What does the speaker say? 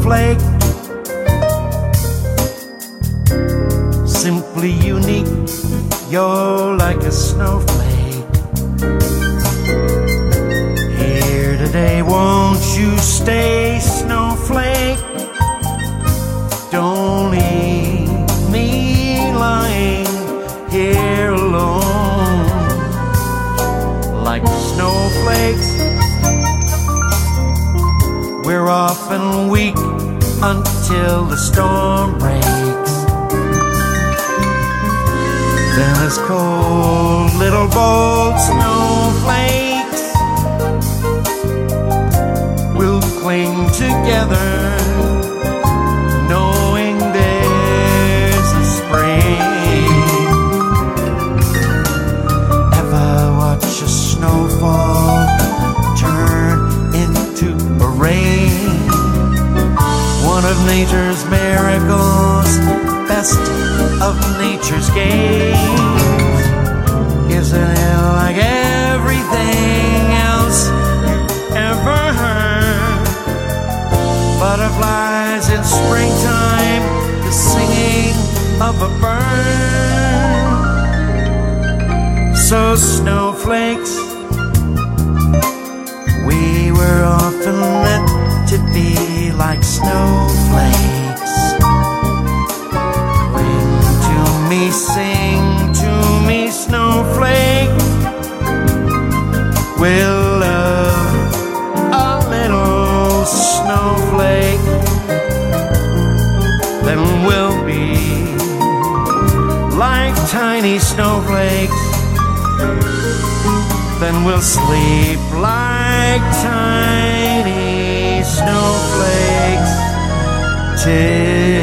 snowflake, simply unique. You're like a snowflake. Here today, won't you stay, snowflake? Don't leave me lying here alone. Like snowflakes, we're often weak until the storm breaks. Then as cold little bold snowflakes, we'll cling together, knowing there's a spring. Ever watch a snowfall turn into a rain? One of nature's miracles, best of nature's games. Isn't it like everything else you've ever heard? Butterflies in springtime, the singing of a bird. So snowflakes, we were often meant to be like snowflakes. Sing to me, snowflake. We'll love a little snowflake, then we'll be like tiny snowflakes. Then we'll sleep like tiny snowflakes till